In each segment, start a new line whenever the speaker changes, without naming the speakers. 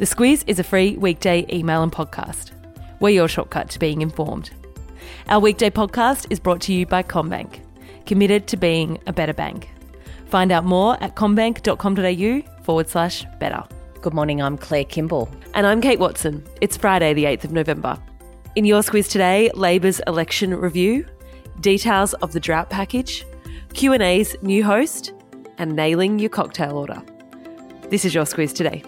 The Squiz is a free weekday email and podcast. We're your shortcut to being informed. Our weekday podcast is brought to you by CommBank, committed to being a better bank. Find out more at commbank.com.au/better.
Good morning, I'm Claire Kimball.
And I'm Kate Watson. It's Friday, the 8th of November. In your Squiz today, Labor's election review, details of the drought package, Q&A's new host, and nailing your cocktail order. This is your Squiz today.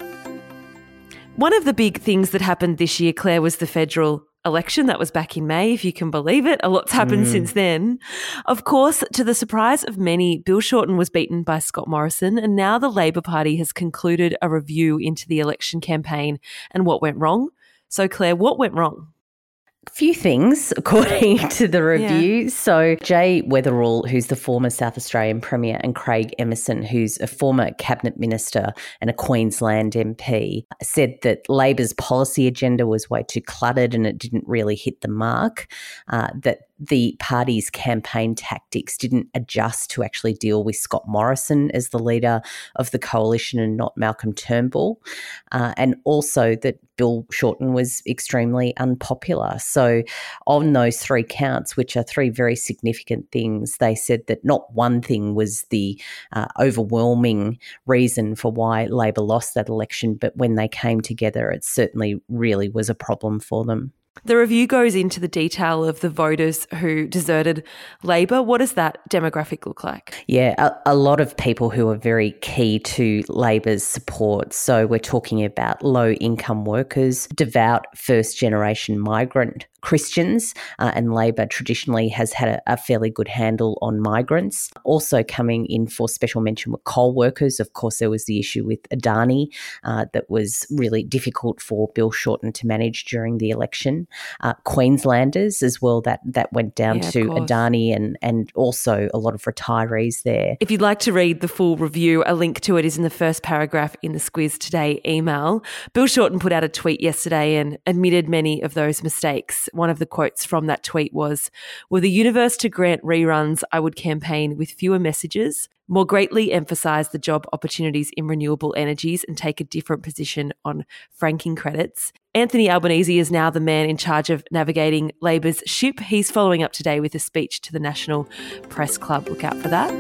One of the big things that happened this year, Claire, was the federal election. That was back in May, if you can believe it. A lot's happened since then. Of course, to the surprise of many, Bill Shorten was beaten by Scott Morrison, and now the Labor Party has concluded a review into the election campaign and what went wrong. So, Claire, what went wrong?
A few things, according to the review. Yeah. So Jay Weatherill, who's the former South Australian Premier, and Craig Emerson, who's a former Cabinet Minister and a Queensland MP, said that Labor's policy agenda was way too cluttered and it didn't really hit the mark, that the party's campaign tactics didn't adjust to actually deal with Scott Morrison as the leader of the coalition and not Malcolm Turnbull, and also that Bill Shorten was extremely unpopular. So on those three counts, which are three very significant things, they said that not one thing was the overwhelming reason for why Labor lost that election, but when they came together, it certainly really was a problem for them.
The review goes into the detail of the voters who deserted Labor. What does that demographic look like?
Yeah, a lot of people who are very key to Labor's support. So we're talking about low-income workers, devout first-generation migrant Christians, and Labor traditionally has had a fairly good handle on migrants. Also coming in for special mention were coal workers. Of course, there was the issue with Adani that was really difficult for Bill Shorten to manage during the election. Queenslanders as well, that went down to Adani and also a lot of retirees there.
If you'd like to read the full review, a link to it is in the first paragraph in the Squiz Today email. Bill Shorten put out a tweet yesterday and admitted many of those mistakes. One of the quotes from that tweet was, "Were the universe to grant reruns, I would campaign with fewer messages, more greatly emphasise the job opportunities in renewable energies and take a different position on franking credits." Anthony Albanese is now the man in charge of navigating Labor's ship. He's following up today with a speech to the National Press Club. Look out for that.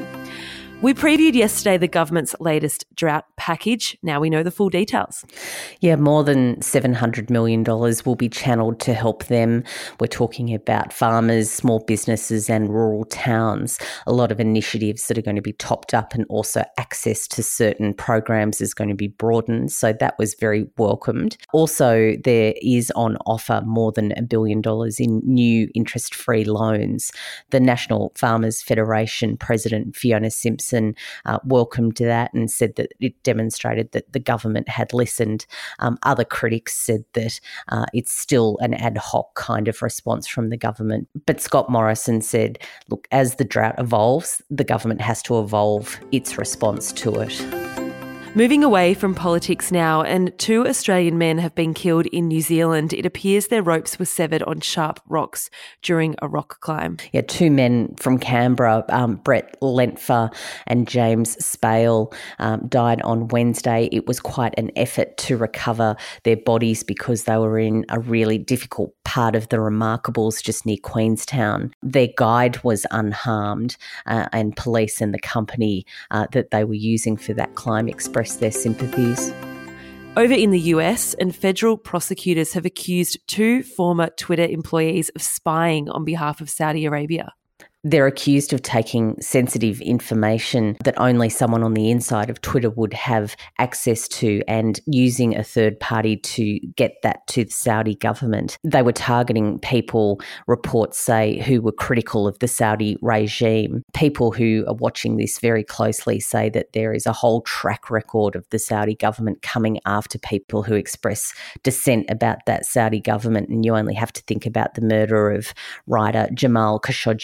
We previewed yesterday the government's latest drought package. Now we know the full details.
Yeah, more than $700 million will be channelled to help them. We're talking about farmers, small businesses and rural towns. A lot of initiatives that are going to be topped up, and also access to certain programs is going to be broadened. So that was very welcomed. Also, there is on offer more than $1 billion in new interest-free loans. The National Farmers Federation President Fiona Simpson welcomed that and said that it demonstrated that the government had listened. Other critics said that it's still an ad hoc kind of response from the government. But Scott Morrison said, look, as the drought evolves, the government has to evolve its response to it.
Moving away from politics now, and 2 Australian men have been killed in New Zealand. It appears their ropes were severed on sharp rocks during a rock climb.
Yeah, 2 men from Canberra, Brett Lentfer and James Spale, died on Wednesday. It was quite an effort to recover their bodies because they were in a really difficult part of the Remarkables just near Queenstown. Their guide was unharmed, and police and the company that they were using for that climb expressed their sympathies.
Over in the US, and federal prosecutors have accused 2 former Twitter employees of spying on behalf of Saudi Arabia.
They're accused of taking sensitive information that only someone on the inside of Twitter would have access to and using a third party to get that to the Saudi government. They were targeting people, reports say, who were critical of the Saudi regime. People who are watching this very closely say that there is a whole track record of the Saudi government coming after people who express dissent about that Saudi government. And you only have to think about the murder of writer Jamal Khashoggi to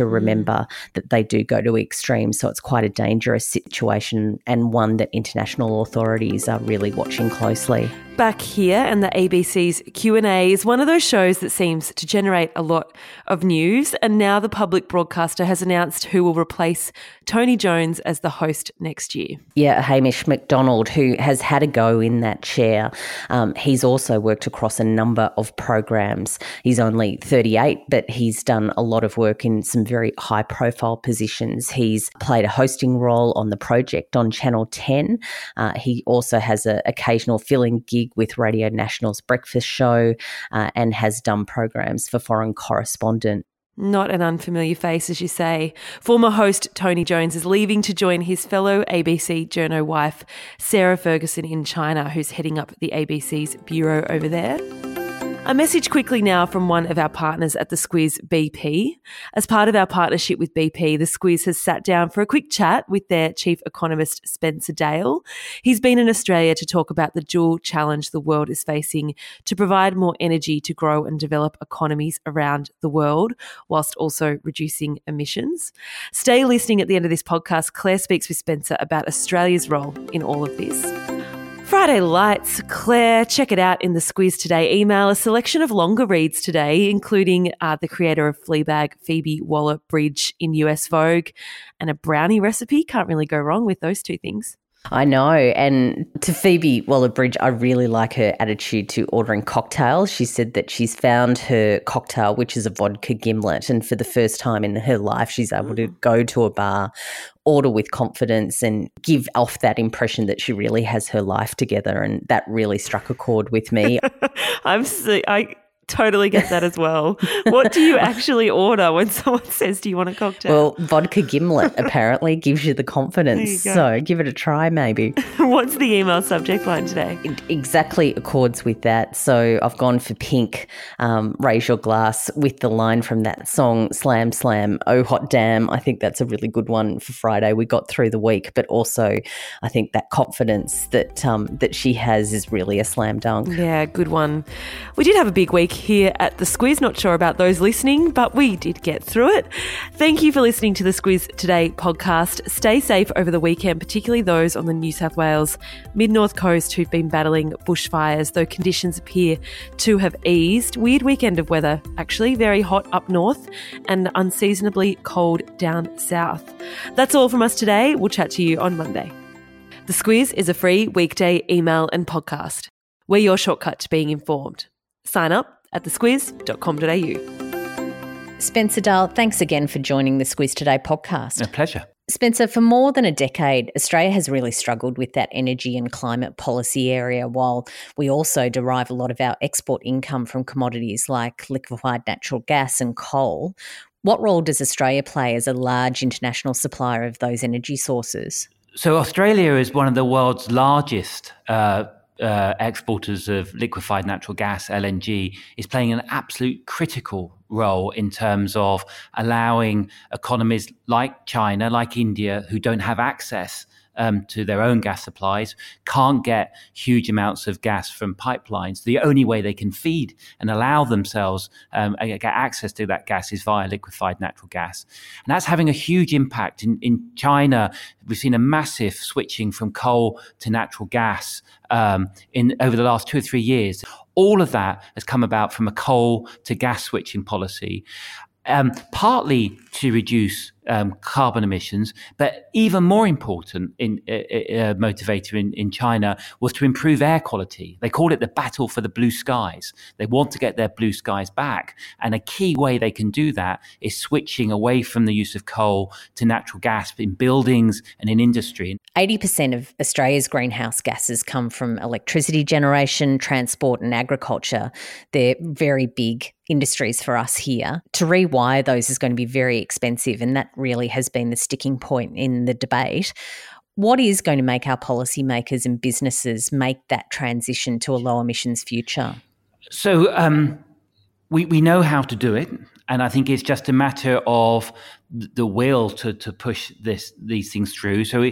to remember that they do go to extremes. So it's quite a dangerous situation, and one that international authorities are really watching closely.
Back Here and the ABC's Q&A is one of those shows that seems to generate a lot of news, and now the public broadcaster has announced who will replace Tony Jones as the host next year.
Yeah, Hamish McDonald, who has had a go in that chair. He's also worked across a number of programs. He's only 38, but he's done a lot of work in some very high-profile positions. He's played a hosting role on The Project on Channel 10. He also has an occasional fill-in gig with Radio National's Breakfast Show and has done programs for Foreign Correspondent.
Not an unfamiliar face, as you say. Former host Tony Jones is leaving to join his fellow ABC journo wife, Sarah Ferguson, in China, who's heading up the ABC's bureau over there. A message quickly now from one of our partners at The Squiz, BP. As part of our partnership with BP, The Squiz has sat down for a quick chat with their chief economist, Spencer Dale. He's been in Australia to talk about the dual challenge the world is facing to provide more energy to grow and develop economies around the world, whilst also reducing emissions. Stay listening at the end of this podcast. Claire speaks with Spencer about Australia's role in all of this. Friday Lights. Claire, check it out in the Squiz Today email. A selection of longer reads today, including the creator of Fleabag, Phoebe Waller-Bridge in US Vogue, and a brownie recipe. Can't really go wrong with those two things.
I know. And to Phoebe Waller-Bridge, I really like her attitude to ordering cocktails. She said that she's found her cocktail, which is a vodka gimlet, and for the first time in her life, she's able to go to a bar, order with confidence and give off that impression that she really has her life together. And that really struck a chord with me.
I totally get that as well. What do you actually order when someone says, do you want a cocktail?
Well, vodka gimlet apparently gives you the confidence. So give it a try maybe.
What's the email subject line today?
It exactly accords with that. So I've gone for pink, raise your glass, with the line from that song, Slam Slam, Oh Hot Damn. I think that's a really good one for Friday. We got through the week, but also I think that confidence that she has is really a slam dunk.
Yeah, good one. We did have a big week here at The Squiz. Not sure about those listening, but we did get through it. Thank you for listening to The Squiz Today podcast. Stay safe over the weekend, particularly those on the New South Wales mid-north coast who've been battling bushfires, though conditions appear to have eased. Weird weekend of weather, actually. Very hot up north and unseasonably cold down south. That's all from us today. We'll chat to you on Monday. The Squiz is a free weekday email and podcast. We're your shortcut to being informed. Sign up at thesquiz.com.au.
Spencer Dale, thanks again for joining the Squiz Today podcast.
A pleasure.
Spencer, for more than a decade, Australia has really struggled with that energy and climate policy area, while we also derive a lot of our export income from commodities like liquefied natural gas and coal. What role does Australia play as a large international supplier of those energy sources?
So Australia is one of the world's largest exporters of liquefied natural gas, LNG, is playing an absolute critical role in terms of allowing economies like China, like India, who don't have access to their own gas supplies, can't get huge amounts of gas from pipelines. The only way they can feed and allow themselves get access to that gas is via liquefied natural gas. And that's having a huge impact. In China, we've seen a massive switching from coal to natural gas over the last 2 or 3 years. All of that has come about from a coal to gas switching policy. Partly to reduce carbon emissions, but even more important motivator in China was to improve air quality. They call it the battle for the blue skies. They want to get their blue skies back. And a key way they can do that is switching away from the use of coal to natural gas in buildings and in industry.
80% of Australia's greenhouse gases come from electricity generation, transport and agriculture. They're very big industries for us here. To rewire those is going to be very expensive, and that really has been the sticking point in the debate. What is going to make our policymakers and businesses make that transition to a low emissions future?
So we know how to do it. And I think it's just a matter of the will to push these things through. So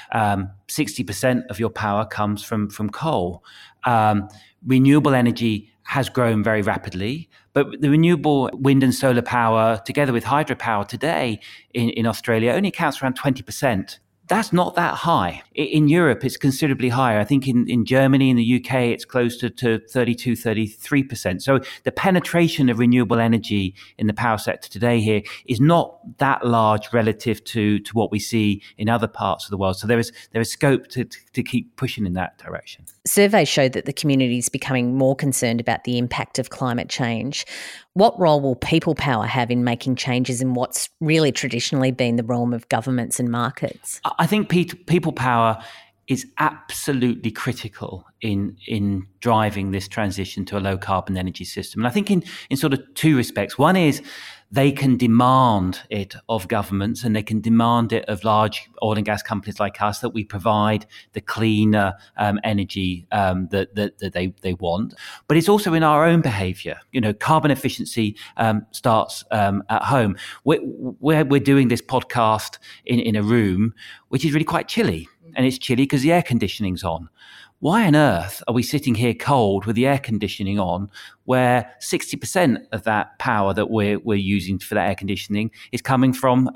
60% of your power comes from coal. Renewable energy has grown very rapidly, but the renewable wind and solar power, together with hydropower today in Australia, only accounts for around 20%. That's not that high. In Europe, it's considerably higher. I think in Germany, in the UK, it's close to 32, 33%. So the penetration of renewable energy in the power sector today here is not that large relative to what we see in other parts of the world. So there is scope to keep pushing in that direction.
Surveys show that the community is becoming more concerned about the impact of climate change. What role will people power have in making changes in what's really traditionally been the realm of governments and markets?
I think people power is absolutely critical in driving this transition to a low carbon energy system. And I think in sort of two respects. One is they can demand it of governments and they can demand it of large oil and gas companies like us that we provide the cleaner energy that they want. But it's also in our own behaviour. Carbon efficiency starts at home. We're doing this podcast in a room which is really quite chilly. And it's chilly because the air conditioning's on. Why on earth are we sitting here cold with the air conditioning on, where 60% of that power that we're using for that air conditioning is coming from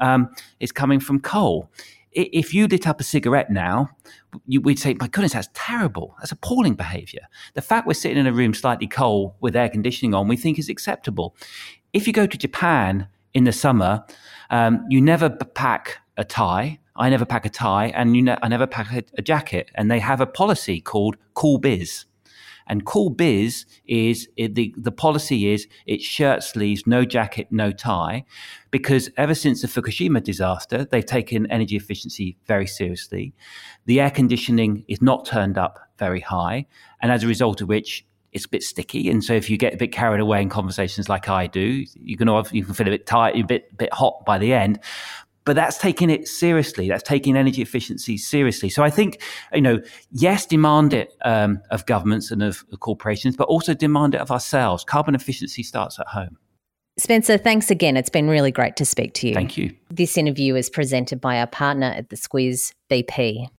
coal? If you lit up a cigarette now, we'd say, my goodness, that's terrible. That's appalling behaviour. The fact we're sitting in a room slightly cold with air conditioning on, we think is acceptable. If you go to Japan in the summer, you never pack a tie. I never pack a tie, and I never pack a jacket. And they have a policy called Cool Biz. And Cool Biz is the policy is it's shirt sleeves, no jacket, no tie, because ever since the Fukushima disaster, they've taken energy efficiency very seriously. The air conditioning is not turned up very high, and as a result of which, it's a bit sticky. And so if you get a bit carried away in conversations like I do, you can feel a bit tight, a bit hot by the end. But that's taking it seriously. That's taking energy efficiency seriously. So I think, yes, demand it of governments and of corporations, but also demand it of ourselves. Carbon efficiency starts at home.
Spencer, thanks again. It's been really great to speak to you.
Thank you.
This interview is presented by our partner at The Squiz, BP.